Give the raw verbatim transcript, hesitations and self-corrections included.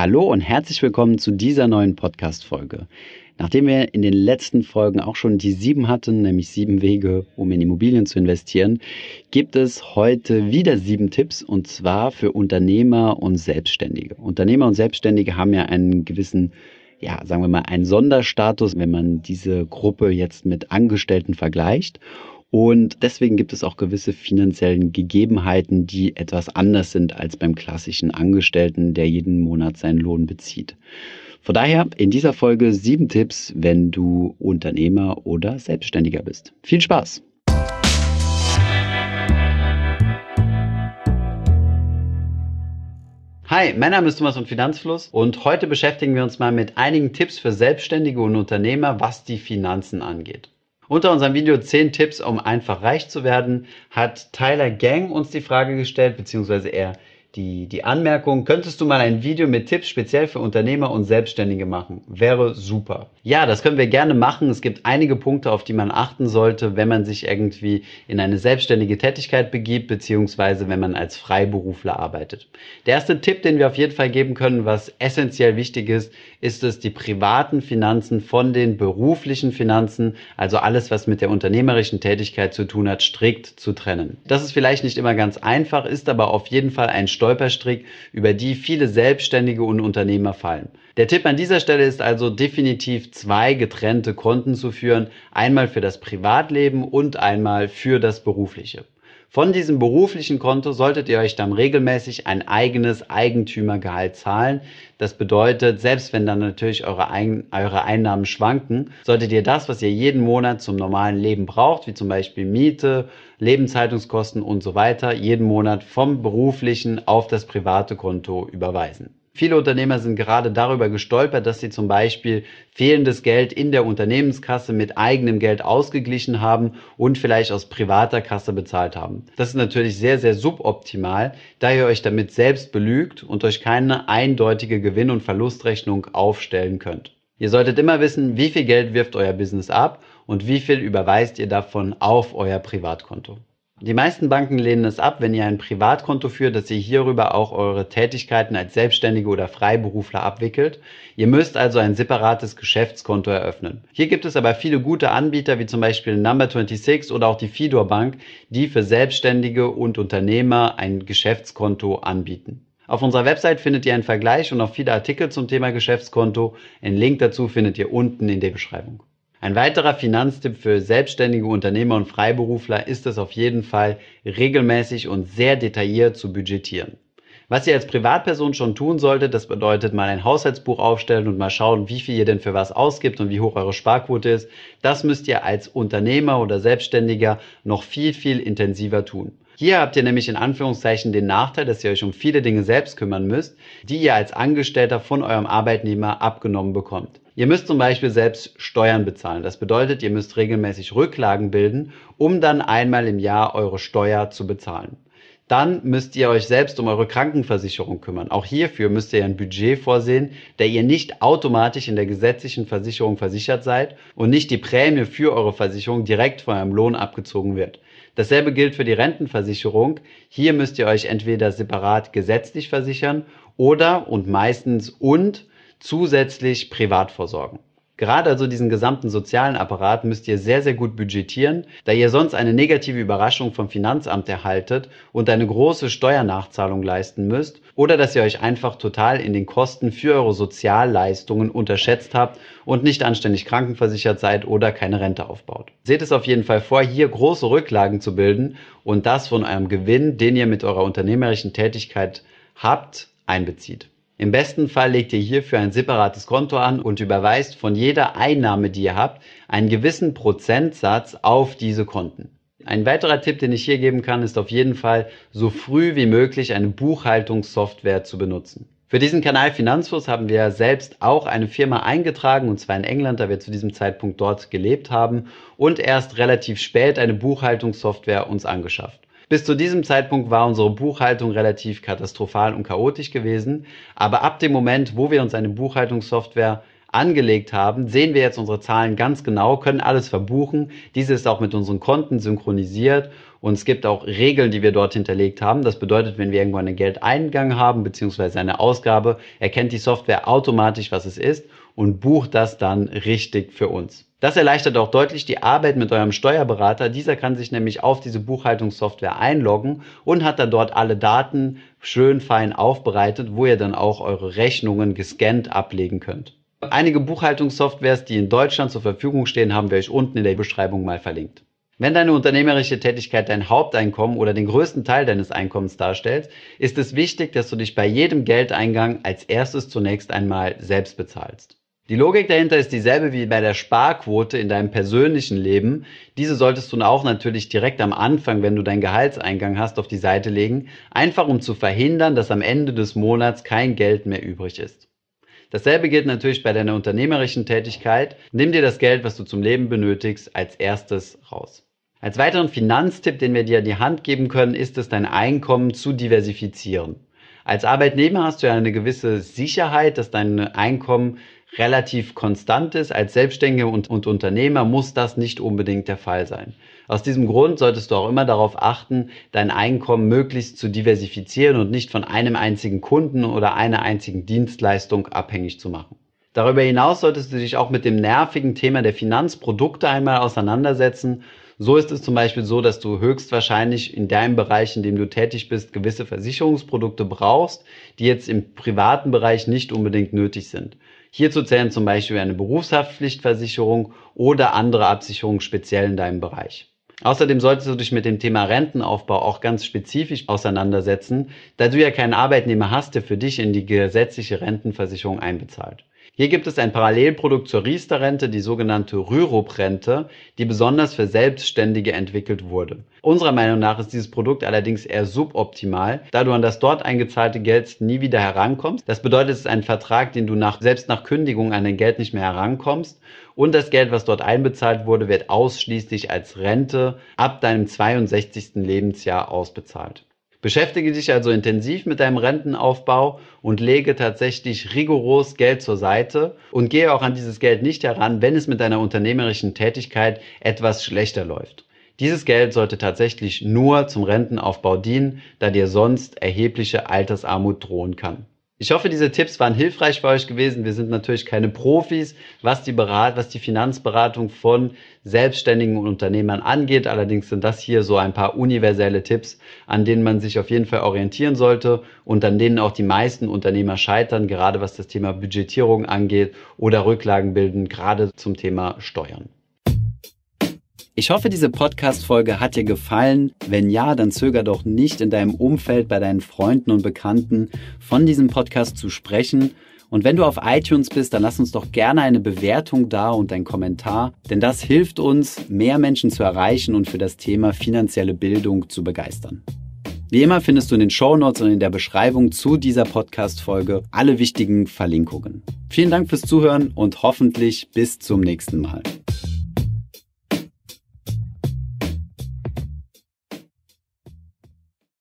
Hallo und herzlich willkommen zu dieser neuen Podcast-Folge. Nachdem wir in den letzten Folgen auch schon die sieben hatten, nämlich sieben Wege, um in Immobilien zu investieren, gibt es heute wieder sieben Tipps, und zwar für Unternehmer und Selbstständige. Unternehmer und Selbstständige haben ja einen gewissen, ja, sagen wir mal, einen Sonderstatus, wenn man diese Gruppe jetzt mit Angestellten vergleicht. Und deswegen gibt es auch gewisse finanziellen Gegebenheiten, die etwas anders sind als beim klassischen Angestellten, der jeden Monat seinen Lohn bezieht. Von daher in dieser Folge sieben Tipps, wenn du Unternehmer oder Selbstständiger bist. Viel Spaß! Hi, mein Name ist Thomas von Finanzfluss und heute beschäftigen wir uns mal mit einigen Tipps für Selbstständige und Unternehmer, was die Finanzen angeht. Unter unserem Video zehn Tipps, um einfach reich zu werden, hat Tyler Gang uns die Frage gestellt, beziehungsweise er die, die Anmerkung, könntest du mal ein Video mit Tipps speziell für Unternehmer und Selbstständige machen? Wäre super. Ja, das können wir gerne machen. Es gibt einige Punkte, auf die man achten sollte, wenn man sich irgendwie in eine selbstständige Tätigkeit begibt, beziehungsweise wenn man als Freiberufler arbeitet. Der erste Tipp, den wir auf jeden Fall geben können, was essentiell wichtig ist, ist es, die privaten Finanzen von den beruflichen Finanzen, also alles, was mit der unternehmerischen Tätigkeit zu tun hat, strikt zu trennen. Das ist vielleicht nicht immer ganz einfach, ist aber auf jeden Fall ein Stolperstrick, über die viele Selbstständige und Unternehmer fallen. Der Tipp an dieser Stelle ist also definitiv zwei getrennte Konten zu führen, einmal für das Privatleben und einmal für das Berufliche. Von diesem beruflichen Konto solltet ihr euch dann regelmäßig ein eigenes Eigentümergehalt zahlen. Das bedeutet, selbst wenn dann natürlich eure, Ein- eure Einnahmen schwanken, solltet ihr das, was ihr jeden Monat zum normalen Leben braucht, wie zum Beispiel Miete, Lebenshaltungskosten und so weiter, jeden Monat vom beruflichen auf das private Konto überweisen. Viele Unternehmer sind gerade darüber gestolpert, dass sie zum Beispiel fehlendes Geld in der Unternehmenskasse mit eigenem Geld ausgeglichen haben und vielleicht aus privater Kasse bezahlt haben. Das ist natürlich sehr, sehr suboptimal, da ihr euch damit selbst belügt und euch keine eindeutige Gewinn- und Verlustrechnung aufstellen könnt. Ihr solltet immer wissen, wie viel Geld wirft euer Business ab und wie viel überweist ihr davon auf euer Privatkonto. Die meisten Banken lehnen es ab, wenn ihr ein Privatkonto führt, dass ihr hierüber auch eure Tätigkeiten als Selbstständige oder Freiberufler abwickelt. Ihr müsst also ein separates Geschäftskonto eröffnen. Hier gibt es aber viele gute Anbieter, wie zum Beispiel Number sechsundzwanzig oder auch die Fidor Bank, die für Selbstständige und Unternehmer ein Geschäftskonto anbieten. Auf unserer Website findet ihr einen Vergleich und auch viele Artikel zum Thema Geschäftskonto. Einen Link dazu findet ihr unten in der Beschreibung. Ein weiterer Finanztipp für selbstständige Unternehmer und Freiberufler ist es auf jeden Fall, regelmäßig und sehr detailliert zu budgetieren. Was ihr als Privatperson schon tun solltet, das bedeutet mal ein Haushaltsbuch aufstellen und mal schauen, wie viel ihr denn für was ausgibt und wie hoch eure Sparquote ist. Das müsst ihr als Unternehmer oder Selbstständiger noch viel, viel intensiver tun. Hier habt ihr nämlich in Anführungszeichen den Nachteil, dass ihr euch um viele Dinge selbst kümmern müsst, die ihr als Angestellter von eurem Arbeitnehmer abgenommen bekommt. Ihr müsst zum Beispiel selbst Steuern bezahlen. Das bedeutet, ihr müsst regelmäßig Rücklagen bilden, um dann einmal im Jahr eure Steuer zu bezahlen. Dann müsst ihr euch selbst um eure Krankenversicherung kümmern. Auch hierfür müsst ihr ein Budget vorsehen, da ihr nicht automatisch in der gesetzlichen Versicherung versichert seid und nicht die Prämie für eure Versicherung direkt von eurem Lohn abgezogen wird. Dasselbe gilt für die Rentenversicherung. Hier müsst ihr euch entweder separat gesetzlich versichern oder und meistens und zusätzlich privat vorsorgen. Gerade also diesen gesamten sozialen Apparat müsst ihr sehr, sehr gut budgetieren, da ihr sonst eine negative Überraschung vom Finanzamt erhaltet und eine große Steuernachzahlung leisten müsst oder dass ihr euch einfach total in den Kosten für eure Sozialleistungen unterschätzt habt und nicht anständig krankenversichert seid oder keine Rente aufbaut. Seht es auf jeden Fall vor, hier große Rücklagen zu bilden und das von eurem Gewinn, den ihr mit eurer unternehmerischen Tätigkeit habt, einbezieht. Im besten Fall legt ihr hierfür ein separates Konto an und überweist von jeder Einnahme, die ihr habt, einen gewissen Prozentsatz auf diese Konten. Ein weiterer Tipp, den ich hier geben kann, ist auf jeden Fall, so früh wie möglich eine Buchhaltungssoftware zu benutzen. Für diesen Kanal Finanzfluss haben wir selbst auch eine Firma eingetragen, und zwar in England, da wir zu diesem Zeitpunkt dort gelebt haben und erst relativ spät eine Buchhaltungssoftware uns angeschafft. Bis zu diesem Zeitpunkt war unsere Buchhaltung relativ katastrophal und chaotisch gewesen, aber ab dem Moment, wo wir uns eine Buchhaltungssoftware angelegt haben, sehen wir jetzt unsere Zahlen ganz genau, können alles verbuchen. Diese ist auch mit unseren Konten synchronisiert und es gibt auch Regeln, die wir dort hinterlegt haben. Das bedeutet, wenn wir irgendwo einen Geldeingang haben bzw. eine Ausgabe, erkennt die Software automatisch, was es ist und bucht das dann richtig für uns. Das erleichtert auch deutlich die Arbeit mit eurem Steuerberater. Dieser kann sich nämlich auf diese Buchhaltungssoftware einloggen und hat dann dort alle Daten schön fein aufbereitet, wo ihr dann auch eure Rechnungen gescannt ablegen könnt. Einige Buchhaltungssoftwares, die in Deutschland zur Verfügung stehen, haben wir euch unten in der Beschreibung mal verlinkt. Wenn deine unternehmerische Tätigkeit dein Haupteinkommen oder den größten Teil deines Einkommens darstellt, ist es wichtig, dass du dich bei jedem Geldeingang als erstes zunächst einmal selbst bezahlst. Die Logik dahinter ist dieselbe wie bei der Sparquote in deinem persönlichen Leben. Diese solltest du auch natürlich direkt am Anfang, wenn du deinen Gehaltseingang hast, auf die Seite legen, einfach um zu verhindern, dass am Ende des Monats kein Geld mehr übrig ist. Dasselbe gilt natürlich bei deiner unternehmerischen Tätigkeit. Nimm dir das Geld, was du zum Leben benötigst, als erstes raus. Als weiteren Finanztipp, den wir dir an die Hand geben können, ist es, dein Einkommen zu diversifizieren. Als Arbeitnehmer hast du ja eine gewisse Sicherheit, dass dein Einkommen relativ konstant ist. Als Selbstständiger und, und Unternehmer muss das nicht unbedingt der Fall sein. Aus diesem Grund solltest du auch immer darauf achten, dein Einkommen möglichst zu diversifizieren und nicht von einem einzigen Kunden oder einer einzigen Dienstleistung abhängig zu machen. Darüber hinaus solltest du dich auch mit dem nervigen Thema der Finanzprodukte einmal auseinandersetzen. So ist es zum Beispiel so, dass du höchstwahrscheinlich in deinem Bereich, in dem du tätig bist, gewisse Versicherungsprodukte brauchst, die jetzt im privaten Bereich nicht unbedingt nötig sind. Hierzu zählen zum Beispiel eine Berufshaftpflichtversicherung oder andere Absicherungen speziell in deinem Bereich. Außerdem solltest du dich mit dem Thema Rentenaufbau auch ganz spezifisch auseinandersetzen, da du ja keinen Arbeitnehmer hast, der für dich in die gesetzliche Rentenversicherung einbezahlt. Hier gibt es ein Parallelprodukt zur Riester-Rente, die sogenannte Rürup-Rente, die besonders für Selbstständige entwickelt wurde. Unserer Meinung nach ist dieses Produkt allerdings eher suboptimal, da du an das dort eingezahlte Geld nie wieder herankommst. Das bedeutet, es ist ein Vertrag, den du nach, selbst nach Kündigung an dein Geld nicht mehr herankommst. Und das Geld, was dort einbezahlt wurde, wird ausschließlich als Rente ab deinem zweiundsechzigsten Lebensjahr ausbezahlt. Beschäftige dich also intensiv mit deinem Rentenaufbau und lege tatsächlich rigoros Geld zur Seite und gehe auch an dieses Geld nicht heran, wenn es mit deiner unternehmerischen Tätigkeit etwas schlechter läuft. Dieses Geld sollte tatsächlich nur zum Rentenaufbau dienen, da dir sonst erhebliche Altersarmut drohen kann. Ich hoffe, diese Tipps waren hilfreich für euch gewesen. Wir sind natürlich keine Profis, was die, Berat- was die Finanzberatung von Selbstständigen und Unternehmern angeht. Allerdings sind das hier so ein paar universelle Tipps, an denen man sich auf jeden Fall orientieren sollte und an denen auch die meisten Unternehmer scheitern, gerade was das Thema Budgetierung angeht oder Rücklagen bilden, gerade zum Thema Steuern. Ich hoffe, diese Podcast-Folge hat dir gefallen. Wenn ja, dann zöger doch nicht, in deinem Umfeld, bei deinen Freunden und Bekannten von diesem Podcast zu sprechen. Und wenn du auf iTunes bist, dann lass uns doch gerne eine Bewertung da und einen Kommentar, denn das hilft uns, mehr Menschen zu erreichen und für das Thema finanzielle Bildung zu begeistern. Wie immer findest du in den Shownotes und in der Beschreibung zu dieser Podcast-Folge alle wichtigen Verlinkungen. Vielen Dank fürs Zuhören und hoffentlich bis zum nächsten Mal.